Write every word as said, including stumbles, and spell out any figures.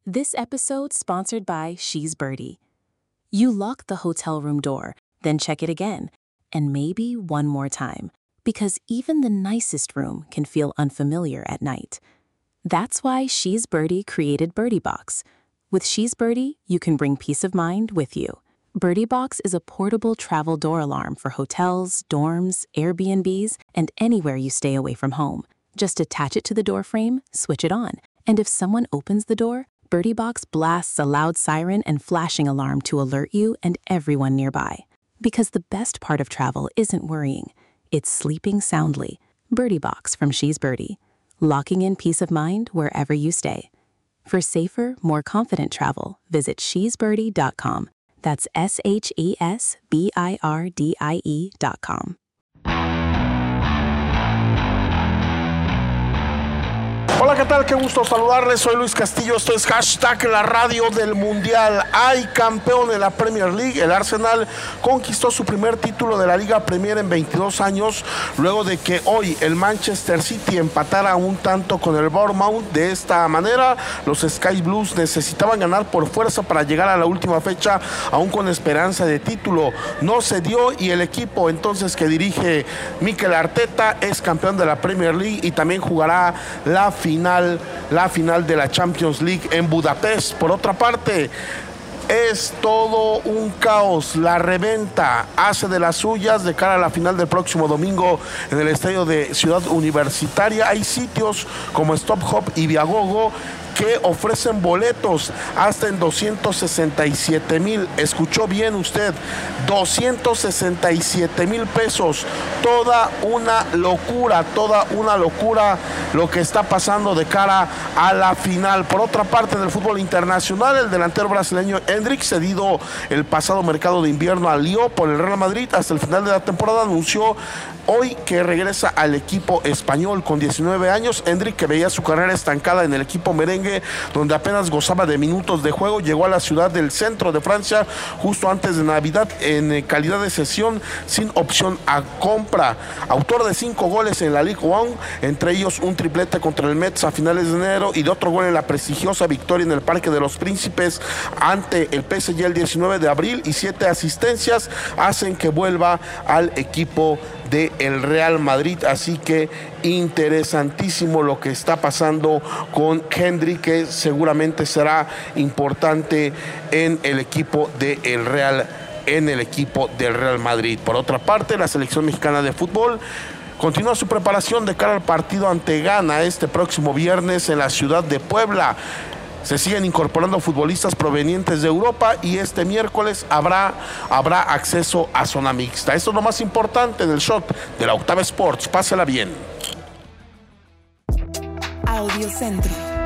This episode sponsored by She's Birdie. You lock the hotel room door, then check it again, and maybe one more time, because even the nicest room can feel unfamiliar at night. That's why She's Birdie created Birdie Box. With She's Birdie, you can bring peace of mind with you. Birdie Box is a portable travel door alarm for hotels, dorms, Airbnbs, and anywhere you stay away from home. Just attach it to the door frame, switch it on, and if someone opens the door, Birdie Box blasts a loud siren and flashing alarm to alert you and everyone nearby. Because the best part of travel isn't worrying, it's sleeping soundly. Birdie Box from She's Birdie, locking in peace of mind wherever you stay. For safer, more confident travel, visit she's birdie dot com. That's S H E S B I R D I E dot com. Hola, ¿qué tal? Qué gusto saludarles. Soy Luis Castillo. Esto es Hashtag la Radio del Mundial. Hay campeón en la Premier League. El Arsenal conquistó su primer título de la Liga Premier en veintidós años, luego de que hoy el Manchester City empatara un tanto con el Bournemouth. De esta manera, los Sky Blues necesitaban ganar por fuerza para llegar a la última fecha, aún con esperanza de título. No se dio y el equipo entonces que dirige Mikel Arteta es campeón de la Premier League y también jugará la final Final, la final de la Champions League en Budapest. Por otra parte, es todo un caos. La reventa hace de las suyas de cara a la final del próximo domingo en el estadio de Ciudad Universitaria. Hay sitios como Stop Hop y Viagogo que ofrecen boletos hasta en doscientos sesenta y siete mil. Escuchó bien usted, doscientos sesenta y siete mil pesos. Toda una locura, toda una locura lo que está pasando de cara a la final. Por otra parte, en el fútbol internacional, el delantero brasileño Endrick, cedido el pasado mercado de invierno al Lyon por el Real Madrid hasta el final de la temporada, anunció hoy que regresa al equipo español con diecinueve años. Endrick, que veía su carrera estancada en el equipo merengue, donde apenas gozaba de minutos de juego, llegó a la ciudad del centro de Francia justo antes de Navidad en calidad de cesión sin opción a compra. Autor de cinco goles en la Ligue uno, entre ellos un triplete contra el Metz a finales de enero y de otro gol en la prestigiosa victoria en el Parque de los Príncipes ante el P S G el diecinueve de abril, y siete asistencias hacen que vuelva al equipo de el Real Madrid. Así que interesantísimo lo que está pasando con Hendrick, que seguramente será importante en el equipo de el Real en el equipo del Real Madrid. Por otra parte, la selección mexicana de fútbol continúa su preparación de cara al partido ante Ghana este próximo viernes en la ciudad de Puebla. Se siguen incorporando futbolistas provenientes de Europa y este miércoles habrá, habrá acceso a zona mixta. Esto es lo más importante en el shot de la Octava Sports. Pásela bien. Audio Centro.